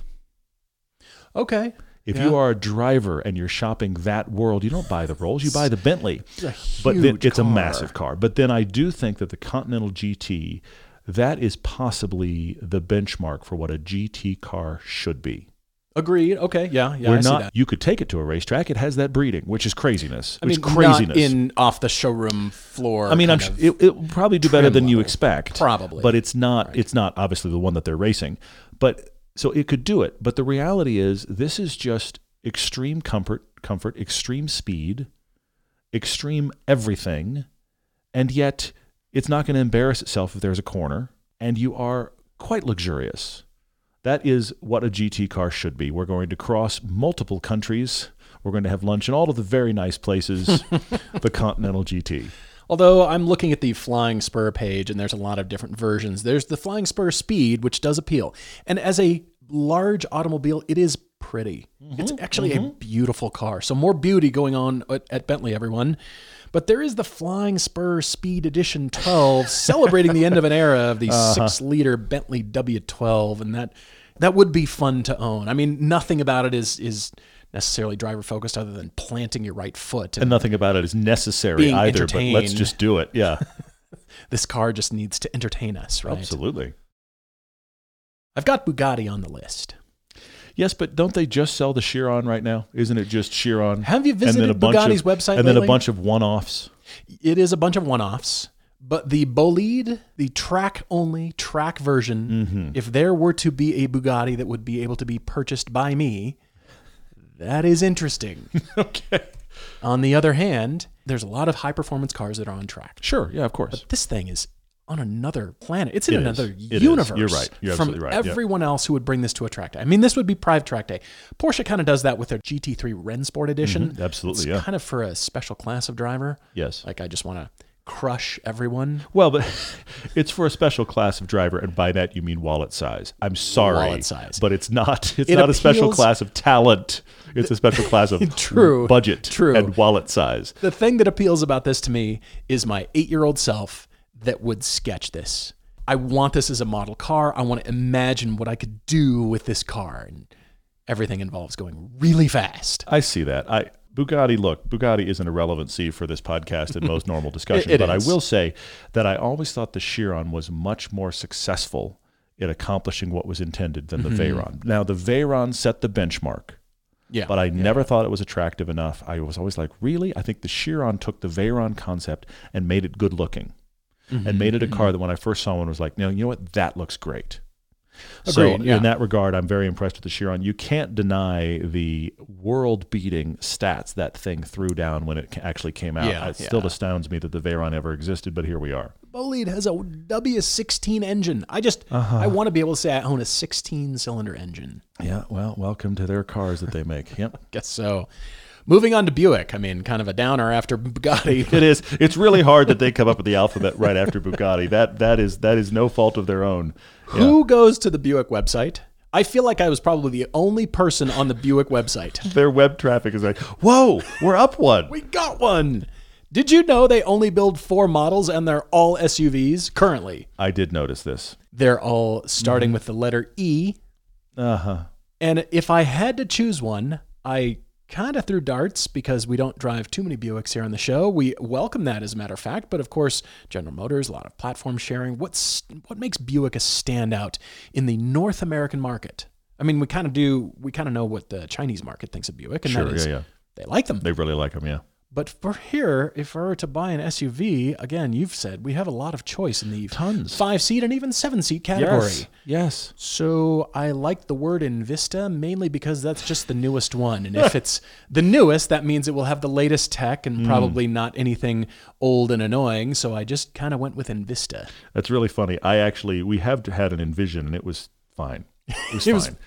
Okay. If Yeah. you are a driver and you're shopping that world, you don't buy the Rolls, you buy the Bentley. It's a But then huge it's a car. massive car. But then I do think that the Continental GT, that is possibly the benchmark for what a GT car should be. Agreed. Okay. Yeah. Yeah. We're I see not. that. You could take it to a racetrack. It has that breeding, which is craziness. I mean, It's craziness. not in off the showroom floor. I mean, kind I'm of it will probably do better trim than you level. expect. Probably. But it's not. Right. It's not obviously the one that they're racing. But so it could do it. But the reality is, this is just extreme comfort, extreme speed, extreme everything, and yet it's not going to embarrass itself if there's a corner, and you are quite luxurious. That is what a GT car should be. We're going to cross multiple countries. We're going to have lunch in all of the very nice places, the Continental GT. Although I'm looking at the Flying Spur page and there's a lot of different versions. There's the Flying Spur Speed, which does appeal. And as a large automobile, it is pretty. It's actually a beautiful car. So more beauty going on at Bentley, everyone. But there is the Flying Spur Speed Edition 12 celebrating the end of an era of the 6-liter Bentley W12. And that would be fun to own. I mean, nothing about it is necessarily driver focused other than planting your right foot. And nothing about it is necessary Being either, but let's entertained. just do it. Yeah, This car just needs to entertain us, right? absolutely. I've got Bugatti on the list. Yes, but don't they just sell the Chiron right now? Isn't it just Chiron? Have you And then visited a bunch Bugatti's of- website And then a lately? bunch of one-offs. It is a bunch of one-offs, but the Bolide, the track-only track version, if there were to be a Bugatti that would be able to be purchased by me, that is interesting. Okay. On the other hand, there's a lot of high-performance cars that are on track. Sure, yeah, of course. But this thing is on another planet. It's in It is. another It is. universe. You're right. You're from absolutely right. Yeah. everyone else who would bring this to a track day. I mean, this would be private track day. Porsche kind of does that with their GT3 Rennsport edition. Absolutely, It's yeah. kind of for a special class of driver. Yes. Like, I just want to crush everyone. Well, but it's for a special class of driver, and by that you mean wallet size. I'm sorry, Wallet size. but it's not. It's It not a special appeals- class of talent. It's a special class of True. budget True. and wallet size. The thing that appeals about this to me is my 8-year-old self that would sketch this. I want this as a model car. I want to imagine what I could do with this car. And everything involves going really fast. I see that. Bugatti is an irrelevancy for this podcast and most normal discussion, but is. I will say that I always thought the Chiron was much more successful in accomplishing what was intended than the Veyron. Now, the Veyron set the benchmark, but I never thought it was attractive enough. I was always like, really? I think the Chiron took the Veyron concept and made it good looking and made it a car that when I first saw one was like, no, you know what? That looks great. Agreed, So in that regard, I'm very impressed with the Chiron. You can't deny the world-beating stats that thing threw down when it actually came out. It still astounds me that the Veyron ever existed, but here we are. Bolide has a W16 engine. I want to be able to say I own a 16-cylinder engine. Yeah, well, welcome to their cars that they make. Yep. Guess so. Moving on to Buick. I mean, kind of a downer after Bugatti. It is. It's really hard that they come up with the alphabet right after Bugatti. That is no fault of their own. Yeah. Who goes to the Buick website? I feel like I was probably the only person on the Buick website. Their web traffic is like, whoa, we're up one. We got one. Did you know they only build 4 models and they're all SUVs currently? I did notice this. They're all starting with the letter E. Uh-huh. And if I had to choose one, I kind of threw darts because we don't drive too many Buicks here on the show. We welcome that, as a matter of fact. But of course, General Motors, a lot of platform sharing. What makes Buick a standout in the North American market? I mean, we kind of know what the Chinese market thinks of Buick, and that is they like them. They really like them, yeah. But for here, if I were to buy an SUV, again, you've said we have a lot of choice in the 5-seat and even 7-seat category. Yes. So I like the word Envista mainly because that's just the newest one. And if it's the newest, that means it will have the latest tech and probably not anything old and annoying. So I just kind of went with Envista. That's really funny. We have had an Envision, and it was fine. It was fine.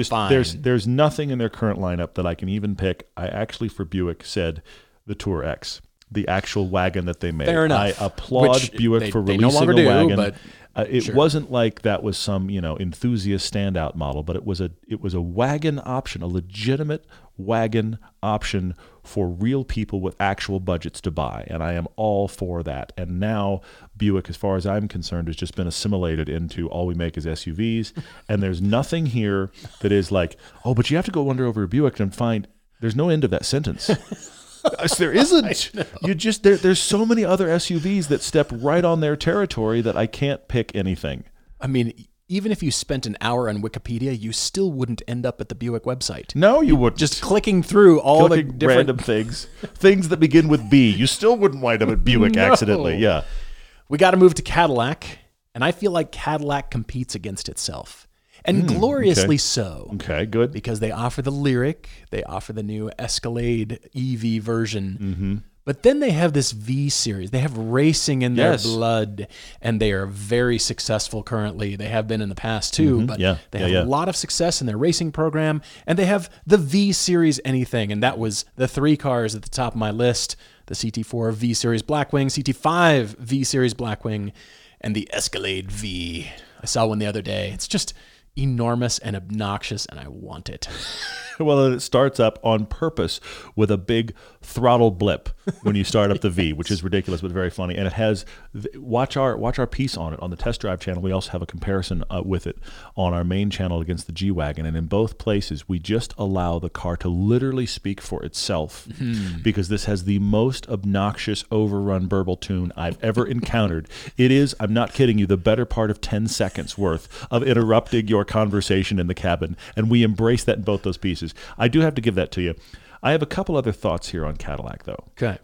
There's nothing in their current lineup that I can even pick. I actually, for Buick, said the Tour X, the actual wagon that they made. Fair enough. I applaud Buick for releasing a wagon. But it wasn't like that was some enthusiast standout model, but it was a wagon option, a legitimate wagon option for real people with actual budgets to buy, and I am all for that. And now Buick, as far as I'm concerned, has just been assimilated into all we make is SUVs, and there's nothing here that is like, oh, but you have to go over a Buick and find. There's no end of that sentence. There isn't. You just there's so many other SUVs that step right on their territory that I can't pick anything. I mean, even if you spent an hour on Wikipedia, you still wouldn't end up at the Buick website. No, you wouldn't. Just clicking through all the different random things that begin with B, you still wouldn't wind up at Buick accidentally. Yeah. We got to move to Cadillac, and I feel like Cadillac competes against itself. And gloriously so. Okay, good. Because they offer the Lyriq, they offer the new Escalade EV version, but then they have this V series. They have racing in their blood, and they are very successful currently. They have been in the past too, but they have a lot of success in their racing program, and they have the V series anything, and that was the 3 cars at the top of my list: the CT4 V series Blackwing, CT5 V series Blackwing, and the Escalade V. I saw one the other day. It's just enormous and obnoxious, and I want it. Well, it starts up on purpose with a big throttle blip when you start up the V, which is ridiculous but very funny. And it has watch our piece on it on the Test Drive channel. We also have a comparison with it on our main channel against the G-Wagon. And in both places, we just allow the car to literally speak for itself because this has the most obnoxious overrun burble tune I've ever encountered. It is, I'm not kidding you, the better part of 10 seconds worth of interrupting your conversation in the cabin. And we embrace that in both those pieces. I do have to give that to you. I have a couple other thoughts here on Cadillac, though. Okay.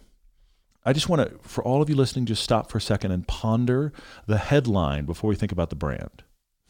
I just want to, for all of you listening, just stop for a second and ponder the headline before we think about the brand.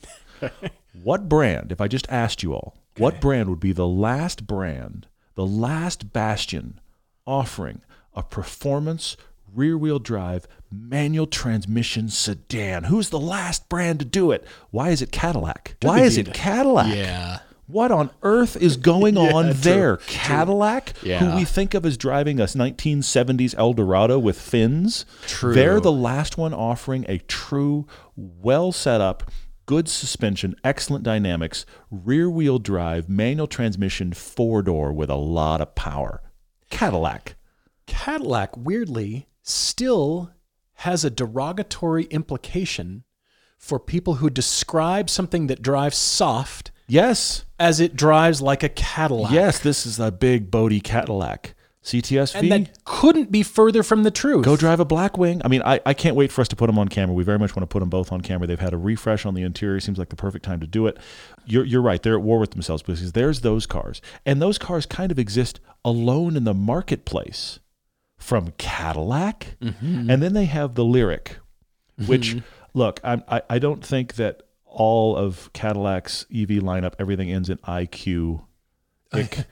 What brand, if I just asked you all, what brand would be the last brand, the last bastion offering a performance rear-wheel drive manual transmission sedan? Who's the last brand to do it? Why is it Cadillac? Why is it Cadillac? Yeah. What on earth is going on there? True. Cadillac, Yeah. who we think of as driving a 1970s Eldorado with fins. True. They're the last one offering a true, well set up, good suspension, excellent dynamics, rear-wheel drive, manual transmission, 4-door with a lot of power. Cadillac. Cadillac, weirdly, still has a derogatory implication for people who describe something that drives soft Yes. as it drives like a Cadillac. Yes, this is a big Bodie Cadillac. CTS-V. And that couldn't be further from the truth. Go drive a Blackwing. I mean, I can't wait for us to put them on camera. We very much want to put them both on camera. They've had a refresh on the interior. Seems like the perfect time to do it. You're right. They're at war with themselves because there's those cars. And those cars kind of exist alone in the marketplace from Cadillac. Mm-hmm. And then they have the Lyriq, which, look, I don't think that all of Cadillac's EV lineup, everything ends in IQ. Ick.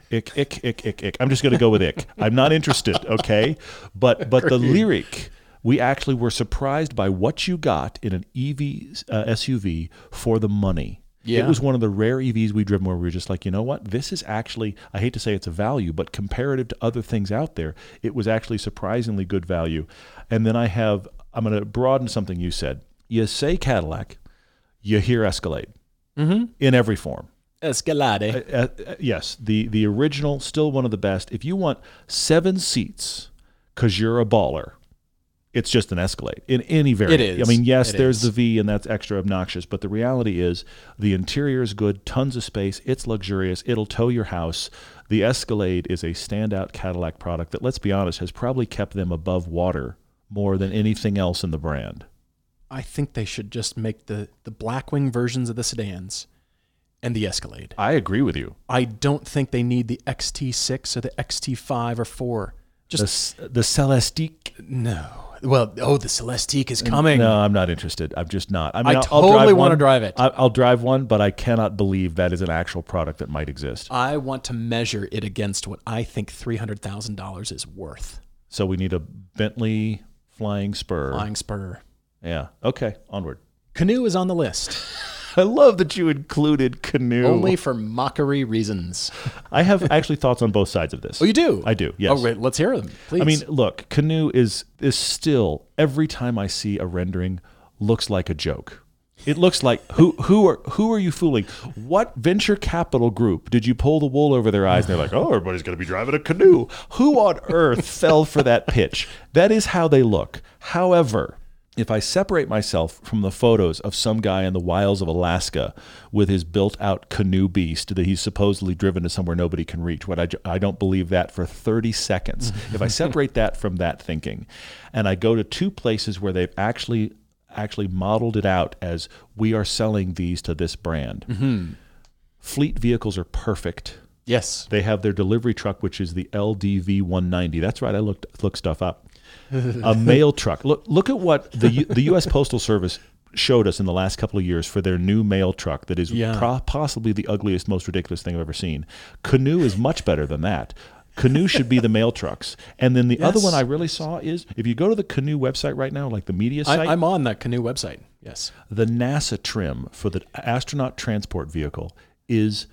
I'm just going to go with ick. I'm not interested, okay? But the Lyriq, we actually were surprised by what you got in an EV SUV for the money. Yeah. It was one of the rare EVs we driven where we were just like, you know what? This is actually, I hate to say it's a value, but comparative to other things out there, it was actually surprisingly good value. And then I'm going to broaden something you said. You say Cadillac, you hear Escalade in every form. Escalade. Yes, the original, still one of the best. If you want 7 seats because you're a baller, it's just an Escalade in any variant. It is. I mean, yes, It there's is. the V, and that's extra obnoxious, but the reality is the interior is good, tons of space, it's luxurious, it'll tow your house. The Escalade is a standout Cadillac product that, let's be honest, has probably kept them above water more than anything else in the brand. I think they should just make the Blackwing versions of the sedans and the Escalade. I agree with you. I don't think they need the XT6 or the XT5 or 4. Just The Celestique. no. Well, the Celestique is coming. No, I'm not interested. I'm just not. I mean, I I'll totally drive want to one. drive it. I'll drive one, but I cannot believe that is an actual product that might exist. I want to measure it against what I think $300,000 is worth. So we need a Bentley Flying Spur. Flying Spur. Yeah. Okay. Onward. Canoe is on the list, I love that you included Canoe. only for mockery reasons. I have actually thoughts on both sides of this. Oh, you do? I do. Yes. Oh, wait, let's hear them, please. I mean, look, Canoe is still, every time I see a rendering, looks like a joke. It looks like who are you fooling? What venture capital group did you pull the wool over their eyes? And they're like, oh, everybody's going to be driving a Canoe. Who on earth fell for that pitch? That is how they look. However, if I separate myself from the photos of some guy in the wilds of Alaska with his built-out canoe beast that he's supposedly driven to somewhere nobody can reach, I don't believe that for 30 seconds. If I separate that from that thinking, and I go to 2 places where they've actually modeled it out as we are selling these to this brand. Fleet vehicles are perfect. yes. They have their delivery truck, which is the LDV 190. That's right. I looked stuff up. A mail truck. Look at what the U.S. Postal Service showed us in the last couple of years for their new mail truck that is possibly the ugliest, most ridiculous thing I've ever seen. Canoe is much better than that. Canoe should be the mail trucks. And then the other one I really saw is, if you go to the Canoe website right now, like the media site, I'm on that Canoe website. Yes. the NASA trim for the astronaut transport vehicle is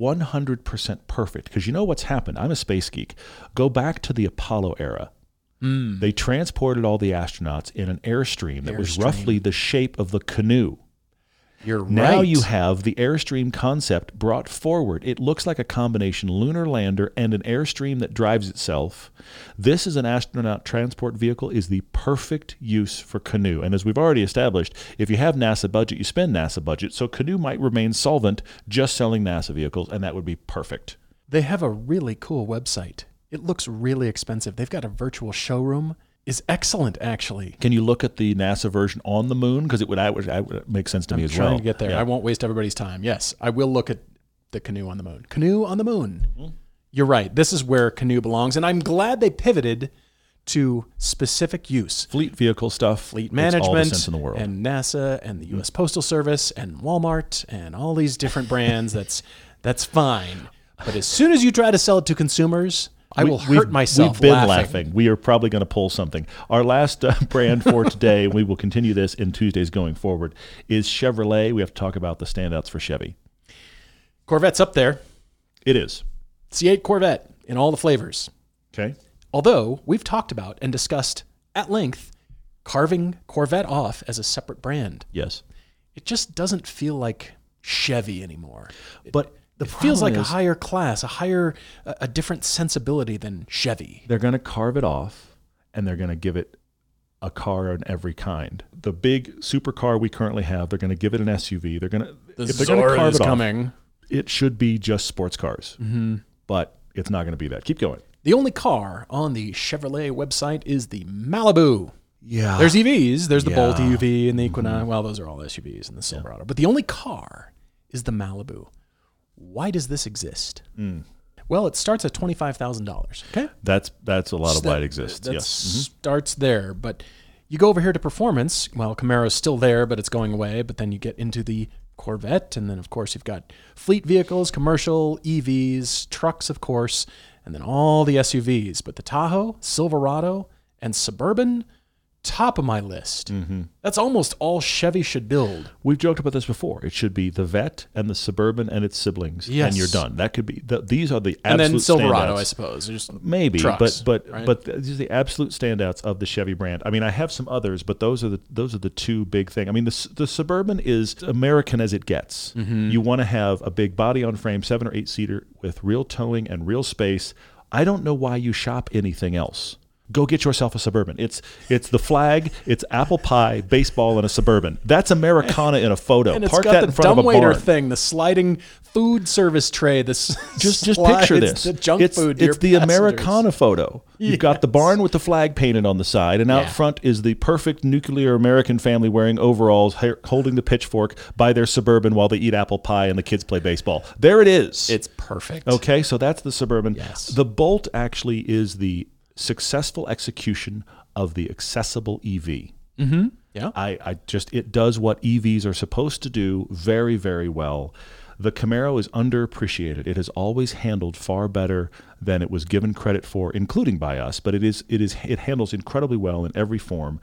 100% perfect. Because you know what's happened? I'm a space geek. Go back to the Apollo era. They transported all the astronauts in an Airstream that was roughly the shape of the Canoe. You're right. Now you have the Airstream concept brought forward. It looks like a combination lunar lander and an Airstream that drives itself. This is an astronaut transport vehicle, is the perfect use for Canoe. And as we've already established, if you have NASA budget, you spend NASA budget. So Canoe might remain solvent just selling NASA vehicles, and that would be perfect. They have a really cool website. It looks really expensive. They've got a virtual showroom. Is excellent, actually. Can you look at the NASA version on the moon? Because it would make sense to me as well. I'm trying to get there. Yeah. I won't waste everybody's time. Yes, I will look at the Canoe on the moon. Canoe on the moon. You're right. This is where Canoe belongs, and I'm glad they pivoted to specific use. Fleet vehicle stuff. Fleet makes all the management sense in the world. and NASA and the U.S. Postal Service and Walmart and all these different brands. That's fine. But as soon as you try to sell it to consumers, I will hurt myself We've been laughing. We are probably going to pull something. Our last brand for today, and we will continue this in Tuesdays going forward, is Chevrolet. We have to talk about the standouts for Chevy. Corvette's up there. It is. C8 Corvette in all the flavors. Okay. Although we've talked about and discussed at length carving Corvette off as a separate brand. Yes. It just doesn't feel like Chevy anymore. But It feels like a higher class, a different sensibility than Chevy. They're going to carve it off, and they're going to give it a car in every kind. The big supercar we currently have, they're going to give it an SUV. They're going to The if they're going to Zora carve is it coming. off, it should be just sports cars. But it's not going to be that. Keep going. The only car on the Chevrolet website is the Malibu. Yeah. There's EVs. There's the Bolt Yeah. EV and the Equinox. Well, those are all SUVs and the Silverado. But the only car is the Malibu. Why does this exist? Well, it starts at $25,000. Okay, That's a lot of why it exists. That Yes. starts there. But you go over here to performance. Well, Camaro's still there, but it's going away. But then you get into the Corvette, and then of course you've got fleet vehicles, commercial, EVs, trucks, of course, and then all the SUVs. But the Tahoe, Silverado, and Suburban, top of my list. That's almost all Chevy should build. We've joked about this before. It should be the Vette and the Suburban and its siblings, Yes. and you're done. That could be. These are the absolute And then Silverado, standouts. I suppose. There's Maybe, trucks, but right? these are the absolute standouts of the Chevy brand. I mean, I have some others, but those are the two big things. I mean, the Suburban is American as it gets. You want to have a big body on frame, 7 or 8 seater with real towing and real space. I don't know why you shop anything else. Go get yourself a Suburban. It's the flag, it's apple pie, baseball, and a Suburban. That's Americana in a photo. And it's Park got that the in front of a dumbwaiter barn. thing, the sliding food service tray. This Just slides picture this. the junk it's food. to it's the your passengers. Americana photo. You've got the Yes. barn with the flag painted on the side, and out Yeah. front is the perfect nuclear American family wearing overalls, holding the pitchfork by their Suburban while they eat apple pie and the kids play baseball. There it is. It's perfect. Okay, so that's the Suburban. Yes. The Bolt actually is the successful execution of the accessible EV. Yeah. It does what EVs are supposed to do very, very well. The Camaro is underappreciated. It has always handled far better than it was given credit for, including by us, but it handles incredibly well in every form.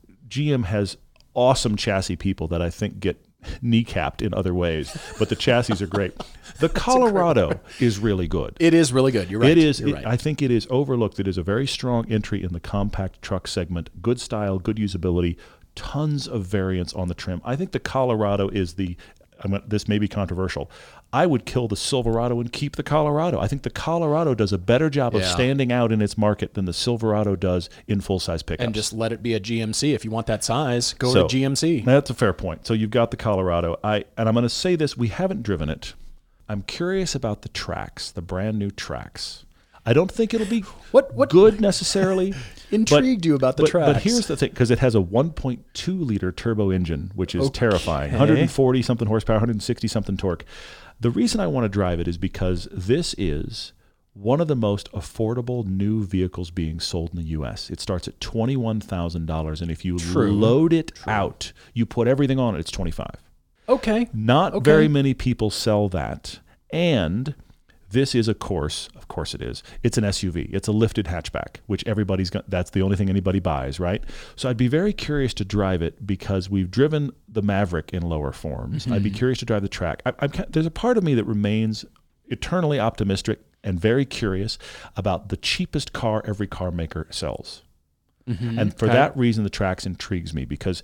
GM has awesome chassis people that I think get kneecapped in other ways, but the chassis are great. The Colorado is really good. It is really good. You're right. It is. You're right. I think it is overlooked. It is a very strong entry in the compact truck segment. Good style, good usability, tons of variants on the trim. I think the Colorado is this may be controversial. I would kill the Silverado and keep the Colorado. I think the Colorado does a better job of Yeah. standing out in its market than the Silverado does in full-size pickups. And just let it be a GMC. If you want that size, go So, to GMC. That's a fair point. So you've got the Colorado. And I'm going to say this, we haven't driven it. I'm curious about the Trax, the brand new Trax. I don't think it'll be What good necessarily. intrigued you about the Trax? But here's the thing, because it has a 1.2-liter turbo engine, which is terrifying. 140-something horsepower, 160-something torque. The reason I want to drive it is because this is one of the most affordable new vehicles being sold in the U.S. It starts at $21,000, and if you load it out, you put everything on it, it's $25,000. Okay. Not Okay. very many people sell that, and this is, of course it is. It's an SUV. It's a lifted hatchback, which that's the only thing anybody buys, right? So I'd be very curious to drive it because we've driven the Maverick in lower forms. I'd be curious to drive the Track. There's a part of me that remains eternally optimistic and very curious about the cheapest car every car maker sells. And for that reason, the Trax intrigues me because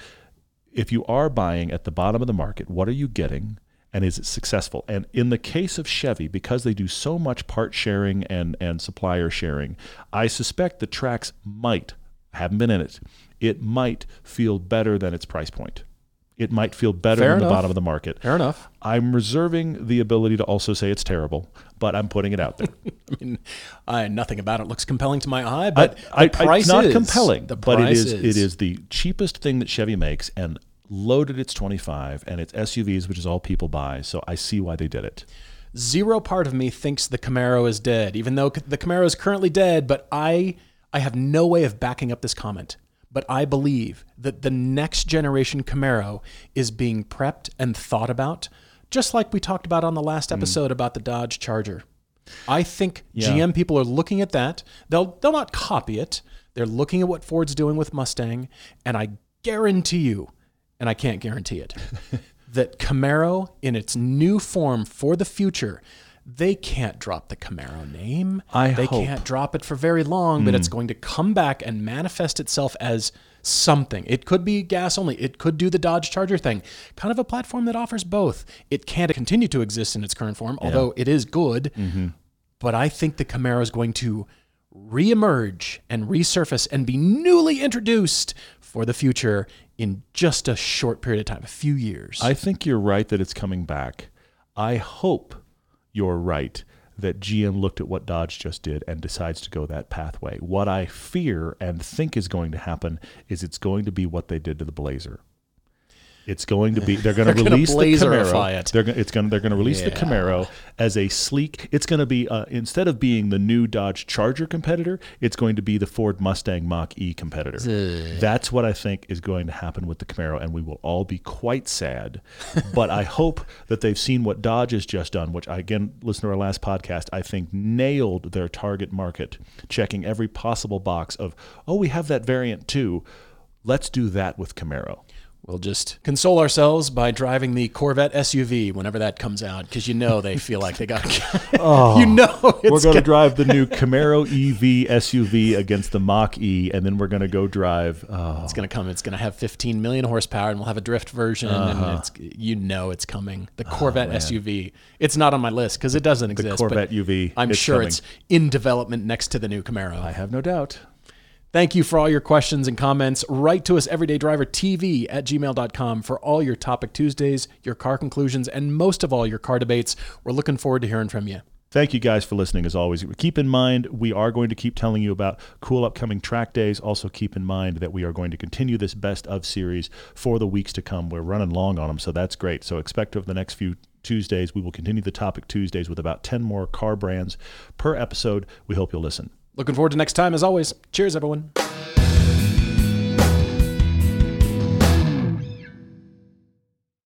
if you are buying at the bottom of the market, what are you getting? And is it successful? And in the case of Chevy, because they do so much part sharing and supplier sharing, I suspect the Trax might, I haven't been in it might feel better than its price point. It might feel better Fair than enough. the bottom of the market. Fair enough. I'm reserving the ability to also say it's terrible, but I'm putting it out there. I mean, nothing about it looks compelling to my eye, but I, the price it's not is compelling, The but price it is the cheapest thing that Chevy makes, and loaded it's $25,000, and it's SUVs, which is all people buy. So I see why they did it. Zero part of me thinks the Camaro is dead, even though the Camaro is currently dead. But I have no way of backing up this comment. But I believe that the next generation Camaro is being prepped and thought about, just like we talked about on the last episode about the Dodge Charger. I think GM people are looking at that. They'll not copy it. They're looking at what Ford's doing with Mustang, and I guarantee you, and I can't guarantee it, that Camaro in its new form for the future, they can't drop the Camaro name. They hope. can't drop it for very long, but it's going to come back and manifest itself as something. It could be gas only. It could do the Dodge Charger thing. Kind of a platform that offers both. It can't continue to exist in its current form, although it is good. But I think the Camaro is going to reemerge and resurface and be newly introduced for the future in just a short period of time, a few years. I think you're right that it's coming back. I hope you're right that GM looked at what Dodge just did and decides to go that pathway. What I fear and think is going to happen is it's going to be what they did to the Blazer. It's going to be they're going to release the Camaro. They're going to release the Camaro as a sleek. It's going to be instead of being the new Dodge Charger competitor, it's going to be the Ford Mustang Mach-E competitor. That's what I think is going to happen with the Camaro, and we will all be quite sad. But I hope that they've seen what Dodge has just done, which again, listen to our last podcast, I think nailed their target market, checking every possible box of, oh, we have that variant too. Let's do that with Camaro. We'll just console ourselves by driving the Corvette SUV whenever that comes out, because they feel like they got to. We're going to drive the new Camaro EV SUV against the Mach-E, and then we're going to go drive. It's going to come. It's going to have 15 million horsepower, and we'll have a drift version, and it's coming. The Corvette SUV. It's not on my list because it doesn't exist. The Corvette UV. I'm sure it's in development next to the new Camaro. I have no doubt. Thank you for all your questions and comments. Write to us, everydaydrivertv@gmail.com, for all your Topic Tuesdays, your car conclusions, and most of all, your car debates. We're looking forward to hearing from you. Thank you guys for listening as always. Keep in mind, we are going to keep telling you about cool upcoming track days. Also keep in mind that we are going to continue this best of series for the weeks to come. We're running long on them, so that's great. So expect over the next few Tuesdays, we will continue the Topic Tuesdays with about 10 more car brands per episode. We hope you'll listen. Looking forward to next time, as always. Cheers, everyone.